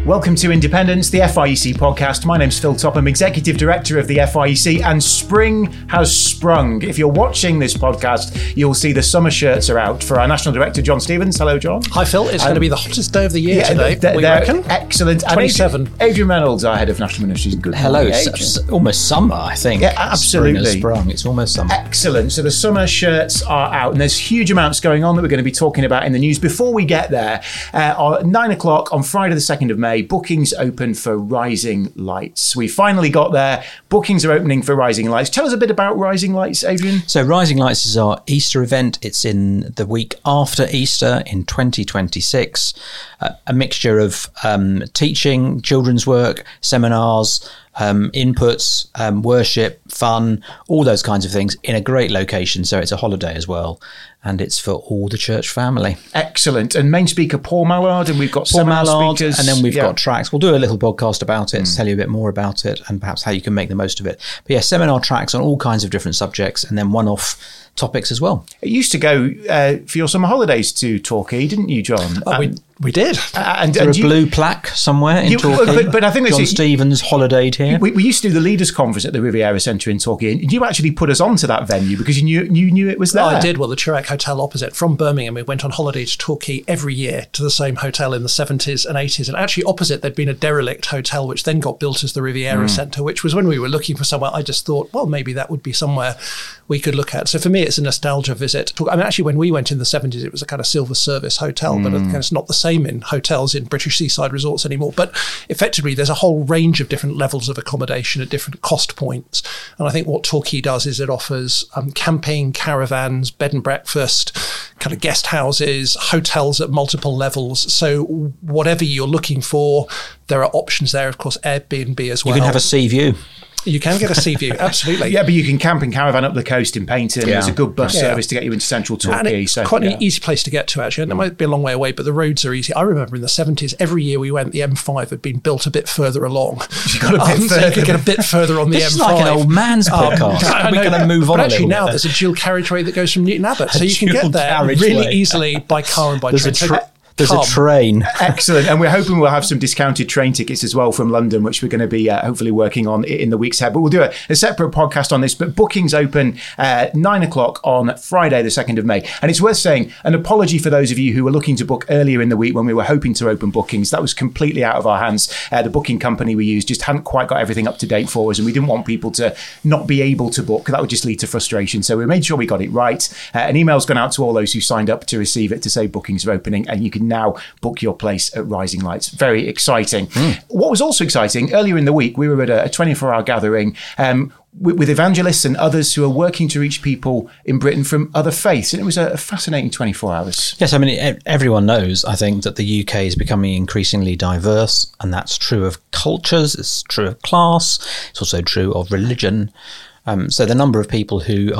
Welcome to Independence, the FIEC podcast. My name's Phil Topham, Executive Director of the FIEC, and spring has sprung. If you're watching this podcast, you'll see the summer shirts are out for our National Director, John Stevens. Hello, John. Hi, Phil. It's going to be the hottest day of the year today, we reckon. Excellent. 27. Adrian Reynolds, our Head of National Ministries. Good Hello. morning, Almost summer, I think. Yeah, absolutely. Spring has sprung. It's almost summer. Excellent. So the summer shirts are out, and there's huge amounts going on that we're going to be talking about in the news. Before we get there, at 9 o'clock on Friday the 2nd of May, bookings open for Rising Lights. We finally got there. Bookings are opening for Rising Lights. Tell us a bit about Rising Lights, Adrian. So Rising Lights is our Easter event. It's in the week after Easter in 2026. A mixture of teaching, children's work, seminars, inputs, worship, fun, all those kinds of things in a great location. So it's a holiday as well. And it's for all the church family. Excellent. And main speaker, Paul Mallard, and we've got Paul seminar Mallard, speakers. and then we've got tracks. We'll do a little podcast about it to tell you a bit more about it and perhaps how you can make the most of it. But yeah, seminar tracks on all kinds of different subjects and then one-off topics as well. It used to go for your summer holidays to Torquay, didn't you, John? We did. And a blue plaque somewhere in Torquay? But I think John Stevens holidayed here. We used to do the Leaders' Conference at the Riviera Centre in Torquay, and you actually put us onto that venue because you knew it was there. Oh, I did. Well, the Chirac Hotel opposite from Birmingham, we went on holiday to Torquay every year to the same hotel in the 70s and 80s. And actually opposite, there'd been a derelict hotel, which then got built as the Riviera Centre, which was when we were looking for somewhere. I just thought, well, maybe that would be somewhere we could look at. So for me, it's a nostalgia visit. I mean, actually, when we went in the 70s, it was a kind of silver service hotel, but it's not the same in hotels in British seaside resorts anymore. But effectively, there's a whole range of different levels of accommodation at different cost points. And I think what Torquay does is it offers camping, caravans, bed and breakfast, kind of guest houses, hotels at multiple levels. So whatever you're looking for, there are options there. Of course, Airbnb as well. You can have a sea view. You can get a sea view, absolutely. Yeah, but you can camp and caravan up the coast in Paynton. There's a good bus service to get you into central Torquay. And it's quite an easy place to get to, actually. And it might be a long way away, but the roads are easy. I remember in the 70s, every year we went, the M5 had been built a bit further along. You got a bit further. So you could get a bit further on the This M5. is like an old man's podcast. We're going to move on but actually a little now bit. There's a dual carriageway that goes from Newton Abbott. So you can dual get there carriageway. really easily by car and by train. There's a train. Excellent. And we're hoping we'll have some discounted train tickets as well from London, which we're going to be hopefully working on in the weeks ahead. But we'll do a separate podcast on this. But bookings open 9 o'clock on Friday, the 2nd of May. And it's worth saying, an apology for those of you who were looking to book earlier in the week when we were hoping to open bookings. That was completely out of our hands. The booking company we used just hadn't quite got everything up to date for us. And we didn't want people to not be able to book. That would just lead to frustration. So we made sure we got it right. An email's gone out to all those who signed up to receive it to say bookings are opening. And you can now book your place at Rising Lights. Very exciting. What was also exciting, earlier in the week, we were at a 24-hour gathering with evangelists and others who are working to reach people in Britain from other faiths. And it was a fascinating 24 hours. Yes, I mean, everyone knows, I think, that the UK is becoming increasingly diverse, and that's true of cultures, it's true of class, it's also true of religion. So the number of people who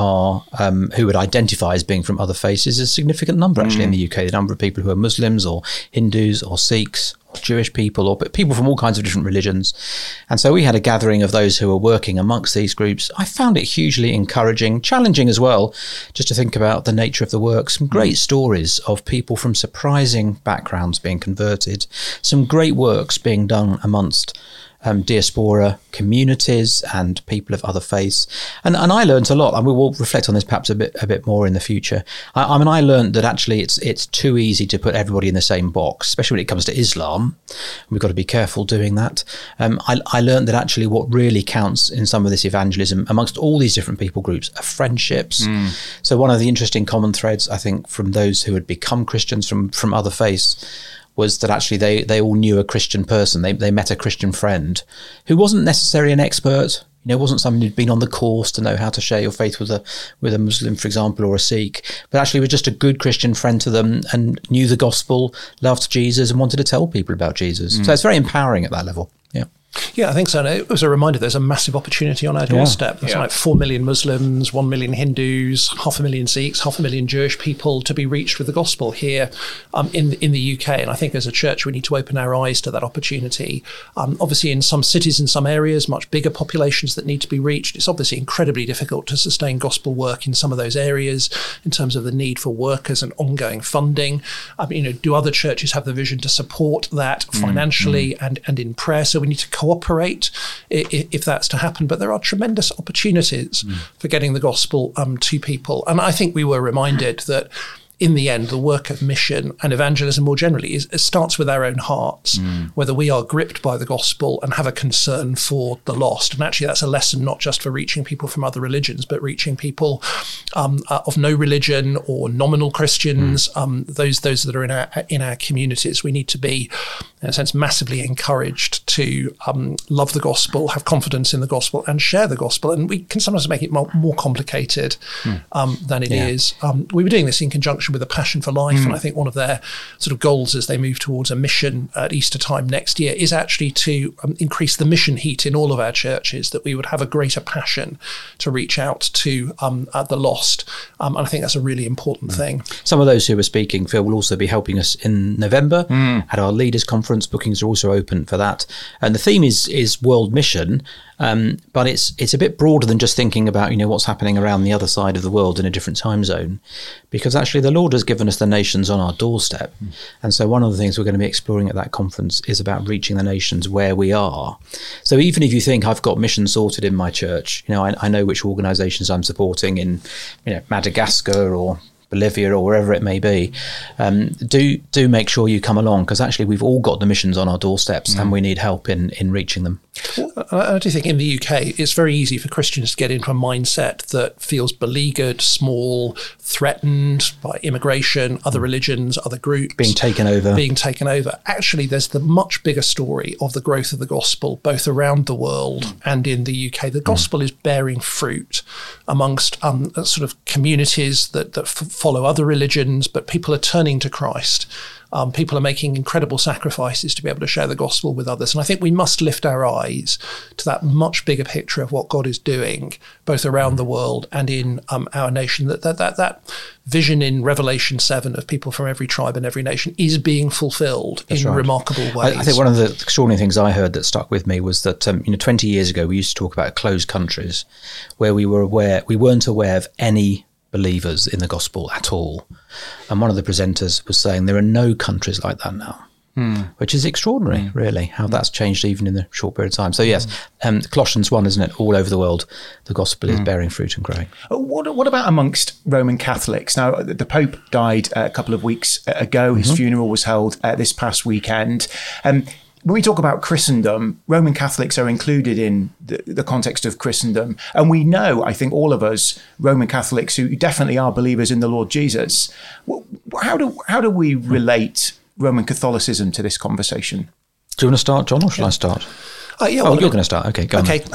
would identify as being from other faiths is a significant number actually in the UK. The number of people who are Muslims or Hindus or Sikhs or Jewish people or people from all kinds of different religions. And so we had a gathering of those who were working amongst these groups. I found it hugely encouraging, challenging as well, just to think about the nature of the work. Some great stories of people from surprising backgrounds being converted. Some great works being done amongst diaspora communities and people of other faiths, and I learned a lot, and we will reflect on this perhaps a bit more in the future. I mean, I learned that actually it's too easy to put everybody in the same box, especially when it comes to Islam. We've got to be careful doing that. I learned that actually what really counts in some of this evangelism amongst all these different people groups are friendships. So one of the interesting common threads, I think, from those who had become Christians from other faiths was that actually they all knew a Christian person. They met a Christian friend who wasn't necessarily an expert. You know, wasn't someone who'd been on the course to know how to share your faith with a Muslim, for example, or a Sikh, but actually was just a good Christian friend to them and knew the gospel, loved Jesus, and wanted to tell people about Jesus. So it's very empowering at that level. Yeah. Yeah, I think so. And it was a reminder there's a massive opportunity on our doorstep. There's like 4 million Muslims, 1 million Hindus, 500,000 Sikhs, 500,000 Jewish people to be reached with the gospel here in the UK. And I think as a church, we need to open our eyes to that opportunity. Obviously, in some cities, in some areas, much bigger populations that need to be reached. It's obviously incredibly difficult to sustain gospel work in some of those areas in terms of the need for workers and ongoing funding. Do other churches have the vision to support that financially and in prayer? So we need to cooperate if that's to happen. But there are tremendous opportunities for getting the gospel to people. And I think we were reminded that in the end, the work of mission and evangelism more generally it starts with our own hearts, whether we are gripped by the gospel and have a concern for the lost. And actually, that's a lesson not just for reaching people from other religions, but reaching people of no religion or nominal Christians, those that are in our communities. We need to be, in a sense, massively encouraged to love the gospel, have confidence in the gospel, and share the gospel. And we can sometimes make it more complicated than it is. We were doing this in conjunction with a Passion for Life, and I think one of their sort of goals as they move towards a mission at Easter time next year is actually to increase the mission heat in all of our churches, that we would have a greater passion to reach out to the lost. And I think that's a really important thing. Some of those who are speaking, Phil, will also be helping us in November at our Leaders Conference. Bookings are also open for that. And the theme is World Mission, but it's a bit broader than just thinking about, what's happening around the other side of the world in a different time zone, because actually the Lord has given us the nations on our doorstep. And so one of the things we're going to be exploring at that conference is about reaching the nations where we are. So even if you think I've got mission sorted in my church, I know which organisations I'm supporting in, Madagascar or Bolivia or wherever it may be, do make sure you come along, because actually we've all got the missions on our doorsteps and we need help in reaching them. I do think in the UK it's very easy for Christians to get into a mindset that feels beleaguered, small, threatened by immigration, other religions, other groups. Being taken over. Actually, there's the much bigger story of the growth of the gospel, both around the world and in the UK. The gospel is bearing fruit amongst sort of communities that follow other religions, but people are turning to Christ. People are making incredible sacrifices to be able to share the gospel with others. And I think we must lift our eyes to that much bigger picture of what God is doing, both around the world and in our nation. That vision in Revelation 7 of people from every tribe and every nation is being fulfilled in remarkable ways. I think one of the extraordinary things I heard that stuck with me was that 20 years ago we used to talk about closed countries where we weren't aware of any believers in the gospel at all. And one of the presenters was saying there are no countries like that now, which is extraordinary, really, how that's changed even in a short period of time. So yes, Colossians 1, isn't it? All over the world, the gospel is bearing fruit and growing. What about amongst Roman Catholics? Now, the Pope died a couple of weeks ago. His funeral was held this past weekend. When we talk about Christendom, Roman Catholics are included in the context of Christendom. And we know, I think all of us, Roman Catholics who definitely are believers in the Lord Jesus, how do we relate Roman Catholicism to this conversation? Do you want to start, John, or shall I start? You're going to start. Okay, go on. Okay,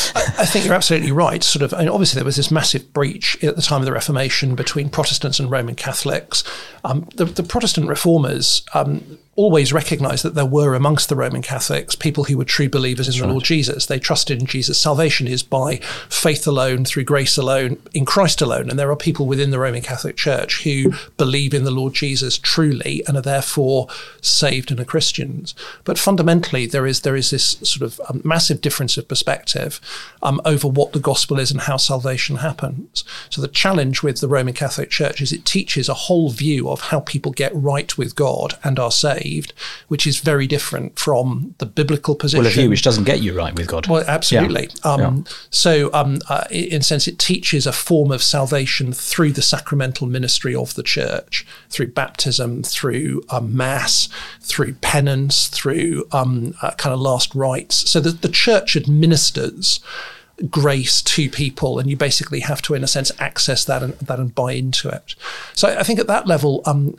I think you're absolutely right. Obviously there was this massive breach at the time of the Reformation between Protestants and Roman Catholics. The Protestant reformers always recognised that there were amongst the Roman Catholics people who were true believers in the Lord Jesus. They trusted in Jesus. Salvation is by faith alone, through grace alone, in Christ alone. And there are people within the Roman Catholic Church who believe in the Lord Jesus truly and are therefore saved and are Christians. But fundamentally, there is this sort of massive difference of perspective over what the gospel is and how salvation happens. So the challenge with the Roman Catholic Church is it teaches a whole view of how people get right with God and are saved, which is very different from the biblical position. Well, a view which doesn't get you right with God. Well, absolutely. So, in a sense, it teaches a form of salvation through the sacramental ministry of the church, through baptism, through Mass, through penance, through kind of last rites. So the church administers grace to people, and you basically have to, in a sense, access that and buy into it. So I think at that level,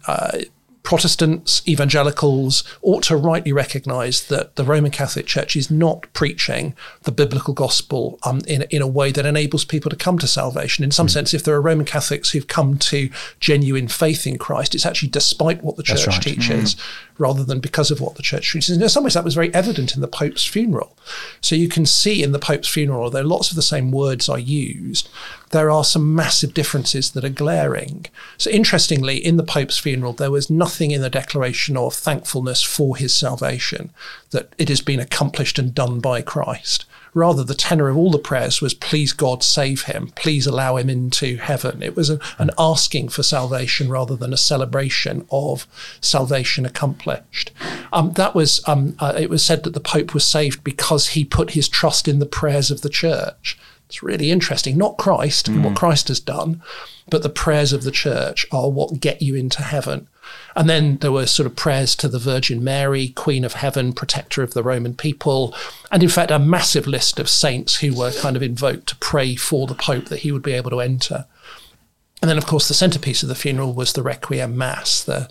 Protestants, evangelicals ought to rightly recognise that the Roman Catholic Church is not preaching the biblical gospel in a way that enables people to come to salvation. In some sense, if there are Roman Catholics who've come to genuine faith in Christ, it's actually despite what the church teaches, rather than because of what the church treats. In some ways, that was very evident in the Pope's funeral. So you can see in the Pope's funeral, although lots of the same words are used, there are some massive differences that are glaring. So interestingly, in the Pope's funeral, there was nothing in the declaration of thankfulness for his salvation, that it has been accomplished and done by Christ. Rather, the tenor of all the prayers was, please God, save him. Please allow him into heaven. It was an asking for salvation rather than a celebration of salvation accomplished. It was said that the Pope was saved because he put his trust in the prayers of the church. It's really interesting. Not Christ and what Christ has done, but the prayers of the church are what get you into heaven. And then there were sort of prayers to the Virgin Mary, Queen of Heaven, protector of the Roman people, and in fact a massive list of saints who were kind of invoked to pray for the Pope that he would be able to enter. And then, of course, the centrepiece of the funeral was the Requiem Mass, the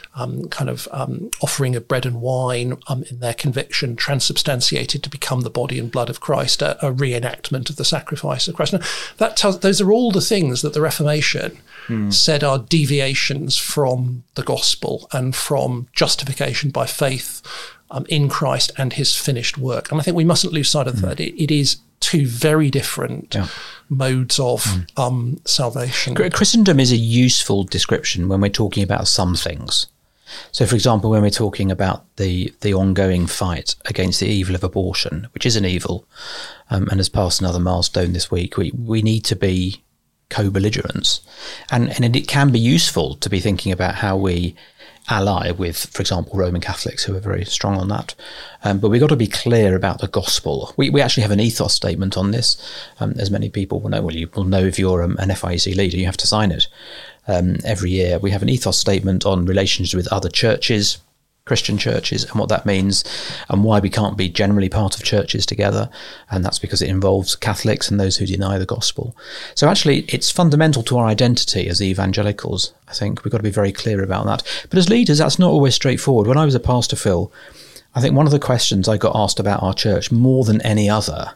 offering of bread and wine in their conviction, transubstantiated to become the body and blood of Christ, a reenactment of the sacrifice of Christ. Now, those are all the things that the Reformation said are deviations from the gospel and from justification by faith in Christ and his finished work. And I think we mustn't lose sight of that. It is two very different modes of salvation. Christendom is a useful description when we're talking about some things. So, for example, when we're talking about the ongoing fight against the evil of abortion, which is an evil, and has passed another milestone this week, we need to be co-belligerents. And it can be useful to be thinking about how we ally with, for example, Roman Catholics, who are very strong on that. But we've got to be clear about the gospel. We actually have an ethos statement on this, as many people will know. Well, you will know if you're an FIEC leader, you have to sign it. Every year we have an ethos statement on relations with other churches, Christian churches, and what that means and why we can't be generally part of churches together. And that's because it involves Catholics and those who deny the gospel. So actually it's fundamental to our identity as evangelicals. I think we've got to be very clear about that. But as leaders, that's not always straightforward. When I was a pastor, Phil, I think one of the questions I got asked about our church more than any other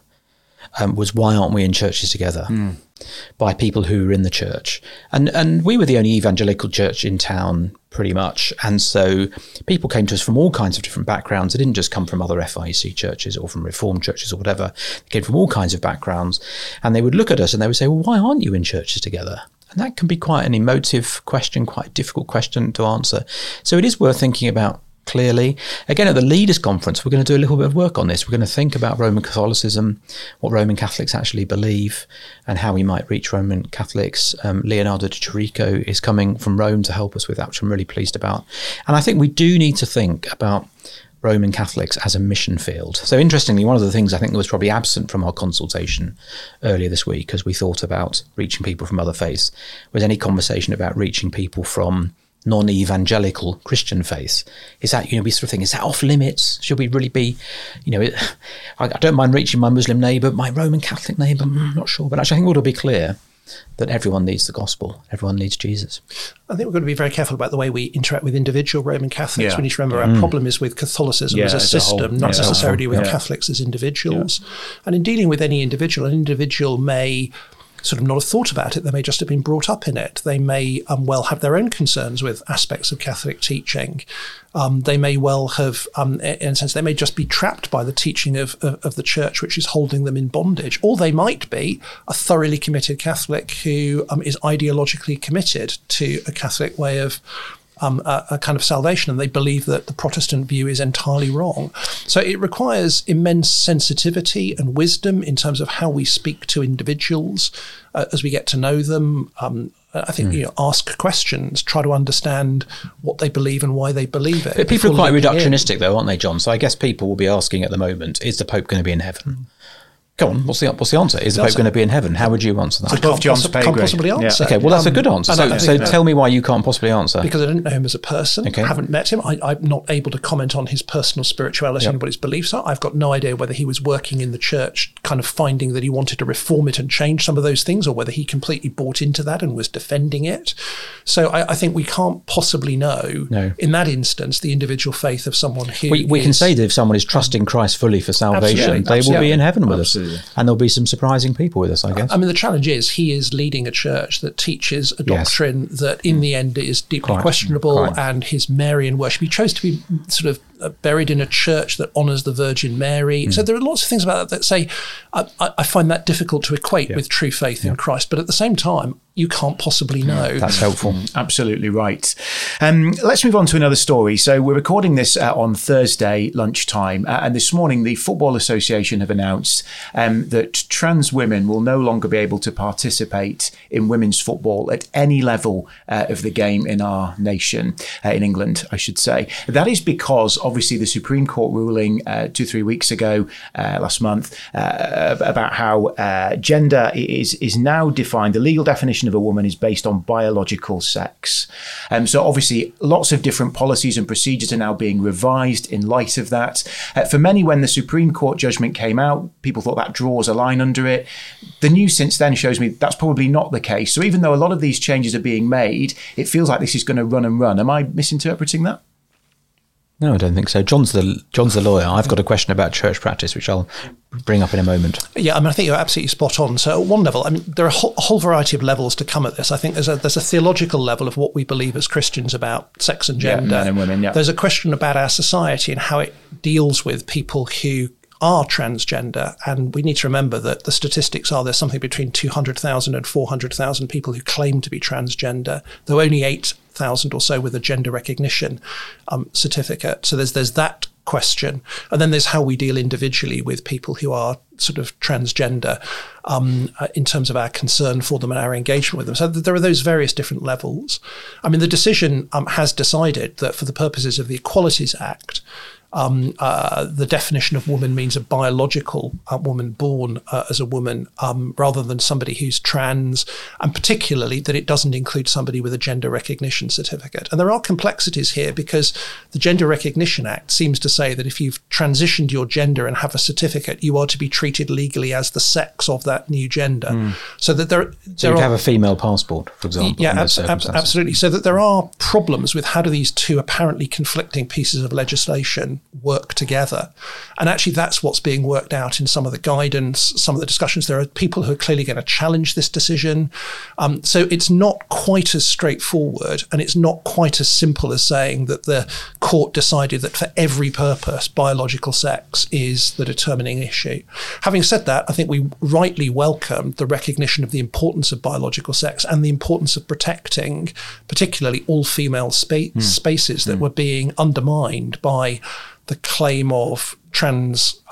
was, why aren't we in churches together? By people who were in the church. And we were the only evangelical church in town, pretty much. And so people came to us from all kinds of different backgrounds. They didn't just come from other FIEC churches or from Reformed churches or whatever. They came from all kinds of backgrounds. And they would look at us and they would say, well, why aren't you in churches together? And that can be quite an emotive question, quite a difficult question to answer. So it is worth thinking about clearly. Again, at the Leaders' Conference, we're going to do a little bit of work on this. We're going to think about Roman Catholicism, what Roman Catholics actually believe, and how we might reach Roman Catholics. Leonardo de Chirico is coming from Rome to help us with that, which I'm really pleased about. And I think we do need to think about Roman Catholics as a mission field. So interestingly, one of the things I think that was probably absent from our consultation earlier this week as we thought about reaching people from other faiths was any conversation about reaching people from non-evangelical Christian faith. Is that, we sort of think, is that off limits? Should we really be, I don't mind reaching my Muslim neighbour, my Roman Catholic neighbour, I'm not sure. But actually I think we ought to be clear that everyone needs the gospel. Everyone needs Jesus. I think we're going to be very careful about the way we interact with individual Roman Catholics. We need to remember our problem is with Catholicism as a system, not necessarily with Catholics as individuals. And in dealing with any individual, an individual may sort of not have thought about it. They may just have been brought up in it. They may well have their own concerns with aspects of Catholic teaching. They may well have, in a sense, they may just be trapped by the teaching of the church, which is holding them in bondage. Or they might be a thoroughly committed Catholic who is ideologically committed to a Catholic way of a kind of salvation, and they believe that the Protestant view is entirely wrong. So it requires immense sensitivity and wisdom in terms of how we speak to individuals as we get to know them. I think, ask questions, try to understand what they believe and why they believe it. But people are quite reductionistic though, aren't they, John? So I guess people will be asking at the moment, is the Pope going to be in heaven? Go on, what's the answer? Is the Pope going to be in heaven? How would you answer that? Above John's pay grade. Can't possibly answer. Okay, well, that's a good answer. So tell me why you can't possibly answer. Because I don't know him as a person. I haven't met him. I'm not able to comment on his personal spirituality and what his beliefs are. I've got no idea whether he was working in the church, kind of finding that he wanted to reform it and change some of those things, or whether he completely bought into that and was defending it. So I think we can't possibly know, in that instance, the individual faith of someone who we can say that if someone is trusting Christ fully for salvation, they will be in heaven with us. Absolutely. And there'll be some surprising people with us, I guess. I mean, the challenge is he is leading a church that teaches a doctrine that in the end is deeply questionable, and his Marian worship. He chose to be sort of buried in a church that honours the Virgin Mary. So there are lots of things about that say, I find that difficult to equate with true faith in Christ. But at the same time, you can't possibly know. That's helpful. Absolutely right. Let's move on to another story. So we're recording this on Thursday lunchtime. And this morning, the Football Association have announced that trans women will no longer be able to participate in women's football at any level of the game in our nation, in England, I should say. That is because, obviously, the Supreme Court ruling 2-3 weeks ago, last month, about how gender is now defined. The legal definition of a woman is based on biological sex. So obviously lots of different policies and procedures are now being revised in light of that. For many, when the Supreme Court judgment came out, people thought that draws a line under it. The news since then shows me that's probably not the case. So even though a lot of these changes are being made, it feels like this is going to run and run. Am I misinterpreting that? No, I don't think so. John's the lawyer. I've got a question about church practice, which I'll bring up in a moment. Yeah, I mean, I think you're absolutely spot on. So at one level, I mean, there are a whole variety of levels to come at this. I think there's a theological level of what we believe as Christians about sex and gender. Men and women, There's a question about our society and how it deals with people who are transgender. And we need to remember that the statistics are there's something between 200,000 and 400,000 people who claim to be transgender, though only 8,000 or so with a gender recognition certificate. So there's that question. And then there's how we deal individually with people who are sort of transgender in terms of our concern for them and our engagement with them. So there are those various different levels. I mean, the decision has decided that for the purposes of the Equalities Act, the definition of woman means a biological woman born as a woman rather than somebody who's trans, and particularly that it doesn't include somebody with a gender recognition certificate. And there are complexities here because the Gender Recognition Act seems to say that if you've transitioned your gender and have a certificate, you are to be treated legally as the sex of that new gender. So that you'd have a female passport, for example. Yeah, absolutely. So that there are problems with how do these two apparently conflicting pieces of legislation work together. And actually that's what's being worked out in some of the guidance, some of the discussions. There are people who are clearly going to challenge this decision. So it's not quite as straightforward, and it's not quite as simple as saying that the court decided that for every purpose biological sex is the determining issue. Having said that, I think we rightly welcome the recognition of the importance of biological sex and the importance of protecting particularly all-female spaces that were being undermined by the claim of trans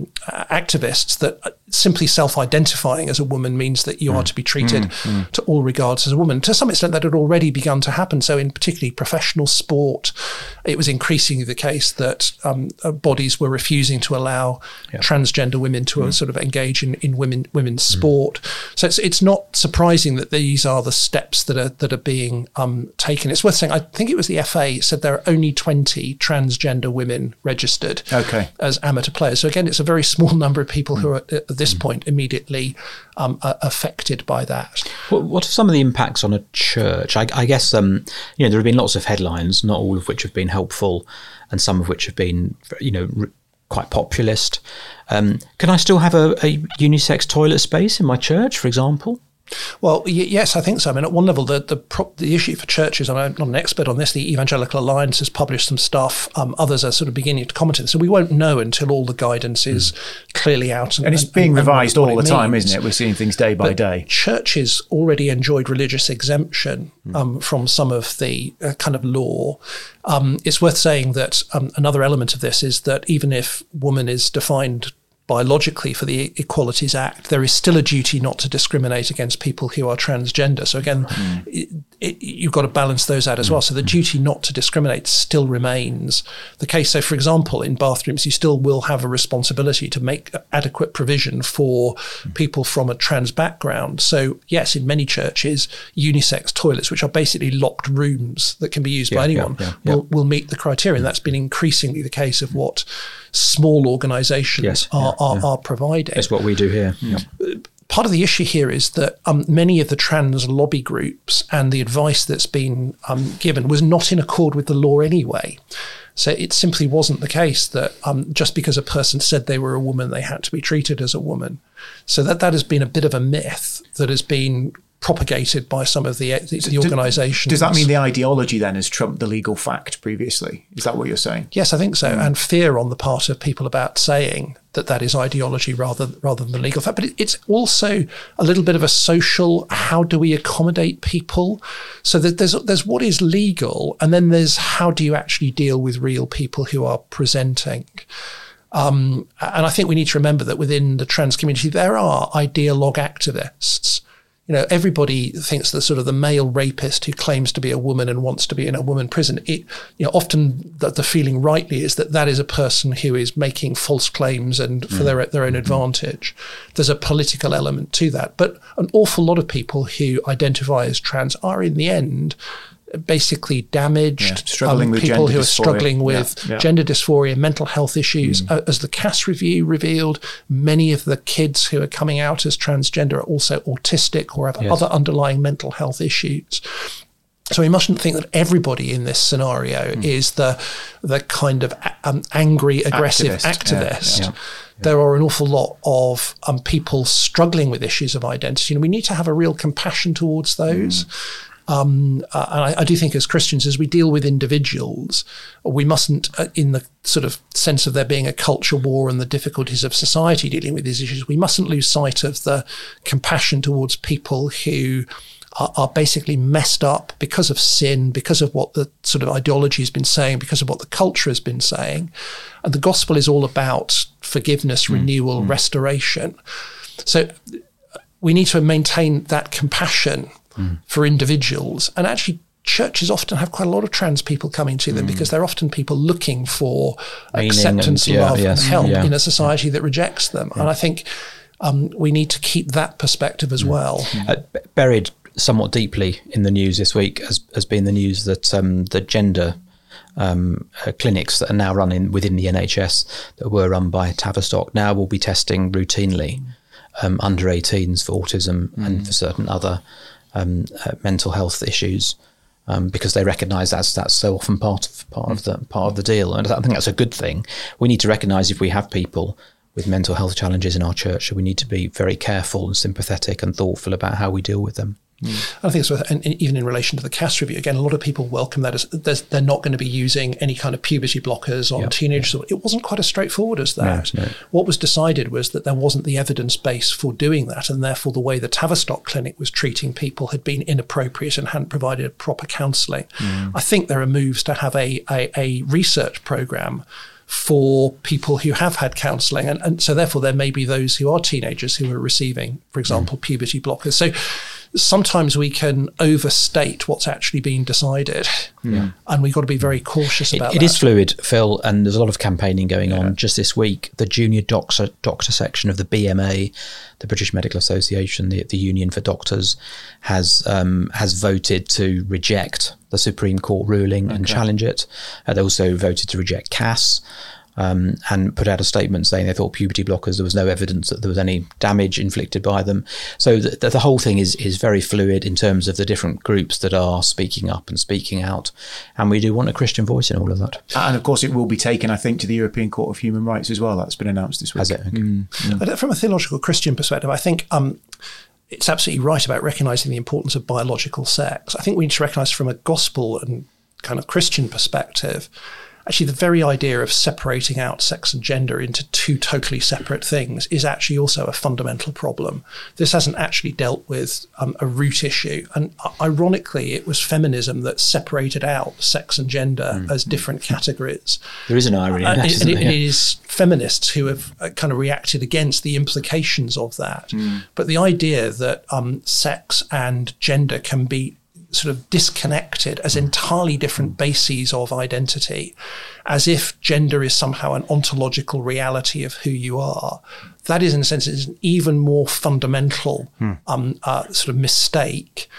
activists that simply self-identifying as a woman means that you are to be treated to all regards as a woman. To some extent, that had already begun to happen. So in particularly professional sport, it was increasingly the case that bodies were refusing to allow transgender women to sort of engage in women's sport. So it's not surprising that these are the steps that are being taken. It's worth saying, I think it was the FA said there are only 20 transgender women registered as amateur players. So again, it's a very small number of people who are at this point immediately affected by that. What are some of the impacts on a church? I guess there have been lots of headlines, not all of which have been helpful, and some of which have been quite populist. Can I still have a unisex toilet space in my church, for example? Well, yes, I think so. I mean, at one level, the issue for churches, and I'm not an expert on this, the Evangelical Alliance has published some stuff. Others are sort of beginning to comment on this. So we won't know until all the guidance is clearly out. And it's being revised all the time, isn't it? We're seeing things day by day. Churches already enjoyed religious exemption from some of the kind of law. It's worth saying that another element of this is that even if woman is defined biologically for the Equalities Act, there is still a duty not to discriminate against people who are transgender. So again, you've got to balance those out as well. So the duty not to discriminate still remains the case. So for example, in bathrooms, you still will have a responsibility to make adequate provision for people from a trans background. So yes, in many churches, unisex toilets, which are basically locked rooms that can be used by anyone, will meet the criteria. And that's been increasingly the case of what small organisations are providing. That's what we do here. Part of the issue here is that many of the trans lobby groups and the advice that's been given was not in accord with the law anyway. So it simply wasn't the case that just because a person said they were a woman, they had to be treated as a woman. So that has been a bit of a myth that has been propagated by some of the organisations. Does that mean the ideology then has trumped the legal fact previously? Is that what you're saying? Yes, I think so. And fear on the part of people about saying that is ideology rather than the legal fact. But it's also a little bit of a social, how do we accommodate people? So that there's what is legal, and then there's how do you actually deal with real people who are presenting. And I think we need to remember that within the trans community, there are ideologue activists. You know, everybody thinks that sort of the male rapist who claims to be a woman and wants to be in a woman prison, often the feeling rightly is that is a person who is making false claims and for their own advantage. There's a political element to that. But an awful lot of people who identify as trans are in the end basically damaged, struggling with people gender who are dysphoria. struggling with gender dysphoria, mental health issues. As the Cass review revealed, many of the kids who are coming out as transgender are also autistic or have other underlying mental health issues. So we mustn't think that everybody in this scenario is the kind of angry, aggressive activist. There are an awful lot of people struggling with issues of identity, and we need to have a real compassion towards those. And I do think as Christians, as we deal with individuals, we mustn't, in the sort of sense of there being a culture war and the difficulties of society dealing with these issues, we mustn't lose sight of the compassion towards people who are basically messed up because of sin, because of what the sort of ideology has been saying, because of what the culture has been saying. And the gospel is all about forgiveness, renewal, restoration. So we need to maintain that compassion for individuals. And actually, churches often have quite a lot of trans people coming to them because they're often people looking for acceptance, love, and help in a society that rejects them. And I think we need to keep that perspective as well. Buried somewhat deeply in the news this week has been the news that the gender clinics that are now running within the NHS that were run by Tavistock now will be testing routinely under 18s for autism and for certain other mental health issues, because they recognise that's so often part of the deal, and I think that's a good thing. We need to recognise if we have people with mental health challenges in our church, we need to be very careful and sympathetic and thoughtful about how we deal with them. I think it's worth, and even in relation to the Cass review, again, a lot of people welcome that as they're not going to be using any kind of puberty blockers on teenagers. It wasn't quite as straightforward as that. No. What was decided was that there wasn't the evidence base for doing that, and therefore the way the Tavistock clinic was treating people had been inappropriate and hadn't provided proper counselling. I think there are moves to have a research programme for people who have had counselling. And so therefore there may be those who are teenagers who are receiving, for example, puberty blockers. So sometimes we can overstate what's actually being decided, and we've got to be very cautious about that. It is fluid, Phil, and there's a lot of campaigning going on. Just this week, the junior doctor section of the BMA, the British Medical Association, the Union for Doctors, has voted to reject the Supreme Court ruling and challenge it. They also voted to reject Cass. And put out a statement saying they thought puberty blockers, there was no evidence that there was any damage inflicted by them. So the whole thing is very fluid in terms of the different groups that are speaking up and speaking out. And we do want a Christian voice in all of that. And of course, it will be taken, I think, to the European Court of Human Rights as well. That's been announced this week. Has it? Okay. But from a theological Christian perspective, I think it's absolutely right about recognising the importance of biological sex. I think we need to recognise from a gospel and kind of Christian perspective, actually, the very idea of separating out sex and gender into two totally separate things is actually also a fundamental problem. This hasn't actually dealt with a root issue. And ironically, it was feminism that separated out sex and gender as different categories. There is an irony in that, isn't there? It is feminists who have kind of reacted against the implications of that. But the idea that sex and gender can be sort of disconnected as entirely different bases of identity, as if gender is somehow an ontological reality of who you are. That is, in a sense, is an even more fundamental sort of mistake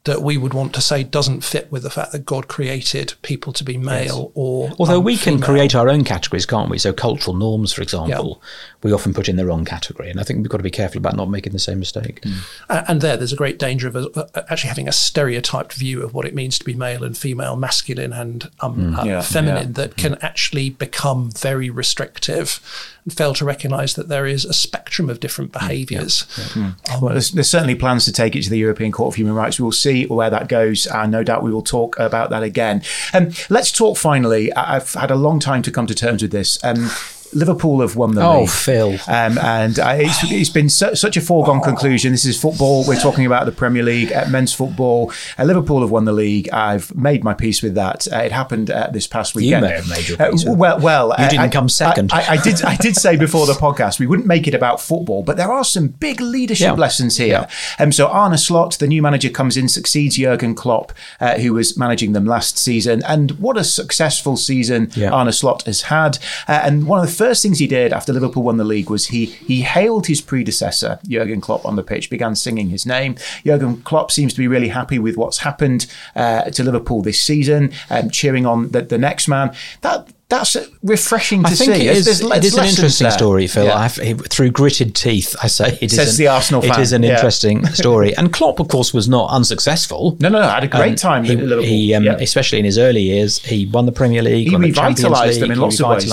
that we would want to say doesn't fit with the fact that God created people to be male or although we can female. create our own categories, can't we? So cultural norms, for example, we often put in the wrong category. And I think we've got to be careful about not making the same mistake. And there's a great danger of actually having a stereotyped view of what it means to be male and female, masculine and feminine that can actually become very restrictive and fail to recognise that there is a spectrum of different behaviours. Well, there's certainly plans to take it to the European Court of Human Rights. We will see where that goes, and no doubt we will talk about that again. Let's talk finally. I've had a long time to come to terms with this. Liverpool have won the league. Oh, Phil. And it's been such a foregone conclusion. This is football. We're talking about the Premier League, men's football. Liverpool have won the league. I've made my peace with that. It happened this past weekend. You may have made your peace with well, you didn't come second. I did say before the podcast we wouldn't make it about football, but there are some big leadership lessons here. So Arne Slot, the new manager, comes in, succeeds Jurgen Klopp, who was managing them last season. And what a successful season Arne Slot has had. And one of the first things he did after Liverpool won the league was he hailed his predecessor, Jurgen Klopp, on the pitch, began singing his name. Jurgen Klopp seems to be really happy with what's happened to Liverpool this season, cheering on the next man. That's refreshing to see. I think it is an interesting story, Phil. Through gritted teeth, I say it says the Arsenal fan. It is an interesting story. And Klopp, of course, was not unsuccessful. No, had a great time at Liverpool. He especially in his early years, he won the Premier League. He revitalised them in lots of ways.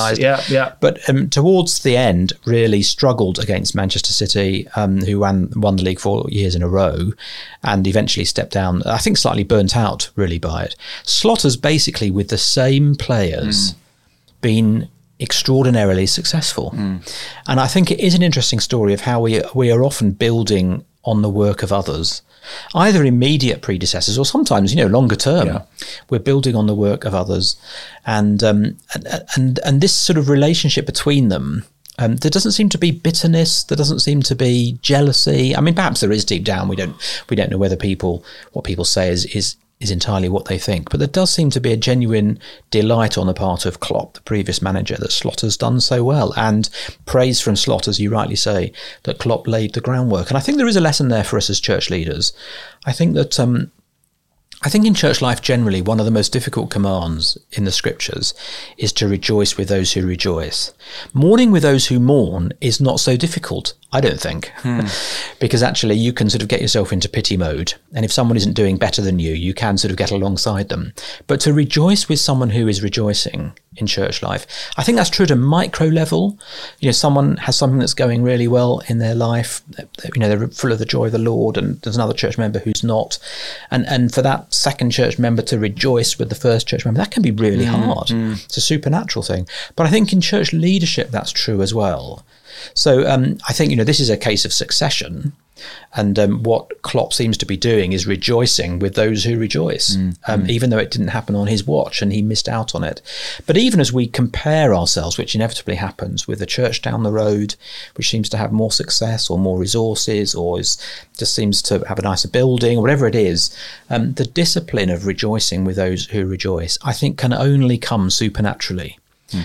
But towards the end, really struggled against Manchester City, who won the league 4 years in a row, and eventually stepped down. I think slightly burnt out, really, by it. Slotter's basically with the same players. Been extraordinarily successful. And I think it is an interesting story of how we are often building on the work of others, either immediate predecessors or sometimes, longer term. We're building on the work of others. And this sort of relationship between them, there doesn't seem to be bitterness. There doesn't seem to be jealousy. I mean, perhaps there is deep down. We don't know whether what people say is entirely what they think. But there does seem to be a genuine delight on the part of Klopp, the previous manager, that Slotter's done so well. And praise from Slot, as you rightly say, that Klopp laid the groundwork. And I think there is a lesson there for us as church leaders. I think that in church life generally, one of the most difficult commands in the scriptures is to rejoice with those who rejoice. Mourning with those who mourn is not so difficult, I don't think, because actually you can sort of get yourself into pity mode. And if someone isn't doing better than you can sort of get alongside them. But to rejoice with someone who is rejoicing in church life, I think that's true at a micro level. Someone has something that's going really well in their life. They're full of the joy of the Lord, and there's another church member who's not. And for that second church member to rejoice with the first church member, that can be really hard. It's a supernatural thing. But I think in church leadership, that's true as well. So I think, this is a case of succession. And what Klopp seems to be doing is rejoicing with those who rejoice, even though it didn't happen on his watch and he missed out on it. But even as we compare ourselves, which inevitably happens, with the church down the road, which seems to have more success or more resources or just seems to have a nicer building or whatever it is, the discipline of rejoicing with those who rejoice, I think, can only come supernaturally.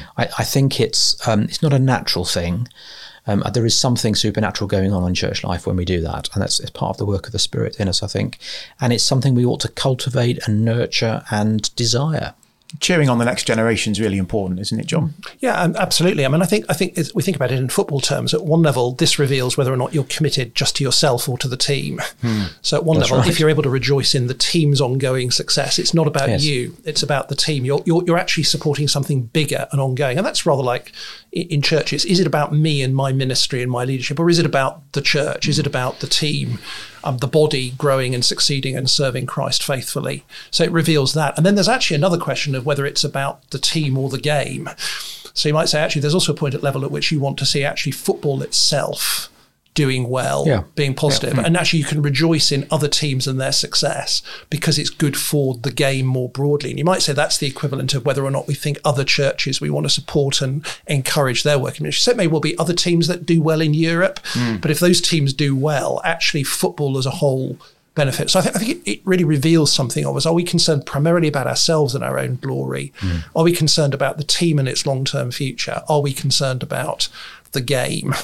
I think it's not a natural thing. There is something supernatural going on in church life when we do that, and it's part of the work of the Spirit in us, I think. And it's something we ought to cultivate and nurture and desire. Cheering on the next generation is really important, isn't it, John? Yeah, absolutely. I mean, I think we think about it in football terms. At one level, this reveals whether or not you're committed just to yourself or to the team. So at one level, if you're able to rejoice in the team's ongoing success, it's not about you; it's about the team. You're actually supporting something bigger and ongoing, and that's rather like in churches. Is it about me and my ministry and my leadership, or is it about the church? Is it about the team? The body growing and succeeding and serving Christ faithfully. So it reveals that. And then there's actually another question of whether it's about the team or the game. So you might say, actually, there's also a point at level at which you want to see actually football itself doing well, being positive. And actually you can rejoice in other teams and their success because it's good for the game more broadly. And you might say that's the equivalent of whether or not we think other churches we want to support and encourage their work. So it may well be other teams that do well in Europe, but if those teams do well, actually football as a whole benefits. So I think it really reveals something of us. Are we concerned primarily about ourselves and our own glory? Are we concerned about the team and its long-term future? Are we concerned about the game?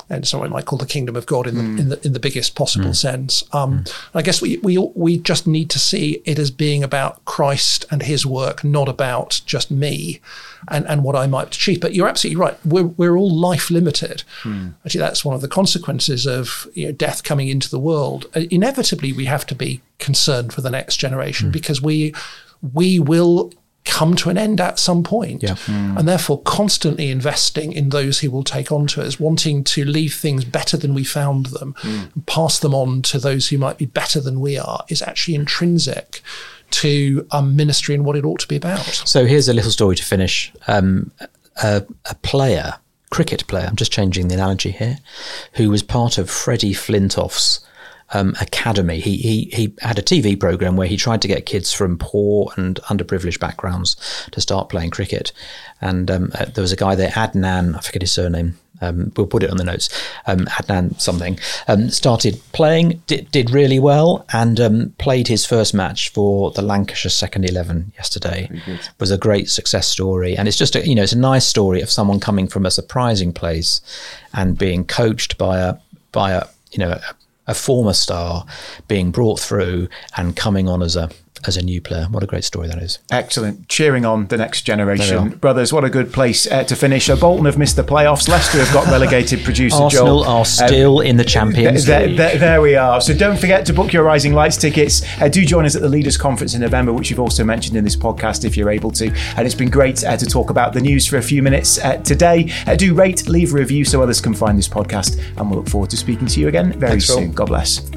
and someone might call the kingdom of God in the biggest possible sense. I guess we just need to see it as being about Christ and his work, not about just me and what I might achieve. But you're absolutely right. We're all life limited. Actually, that's one of the consequences of death coming into the world. Inevitably, we have to be concerned for the next generation because we will come to an end at some point. And therefore constantly investing in those who will take on to us, wanting to leave things better than we found them, and pass them on to those who might be better than we are, is actually intrinsic to ministry and what it ought to be about. So here's a little story to finish. A cricket player, I'm just changing the analogy here, who was part of Freddie Flintoff's academy. He had a TV program where he tried to get kids from poor and underprivileged backgrounds to start playing cricket. And there was a guy there, Adnan, I forget his surname. We'll put it on the notes. Adnan something started playing, did really well, and played his first match for the Lancashire Second 11 yesterday. Was a great success story, and it's just it's a nice story of someone coming from a surprising place and being coached by a former star, being brought through and coming on as a new player. What a great story that is. Excellent. Cheering on the next generation. Brothers, what a good place to finish. So Bolton have missed the playoffs. Leicester have got relegated. Producer Arsenal Joel are still in the Champions League. There we are. So don't forget to book your Rising Lights tickets. Do join us at the Leaders Conference in November, which you've also mentioned in this podcast if you're able to. And it's been great to talk about the news for a few minutes today. Do rate, leave a review so others can find this podcast. And we'll look forward to speaking to you again very soon. God bless.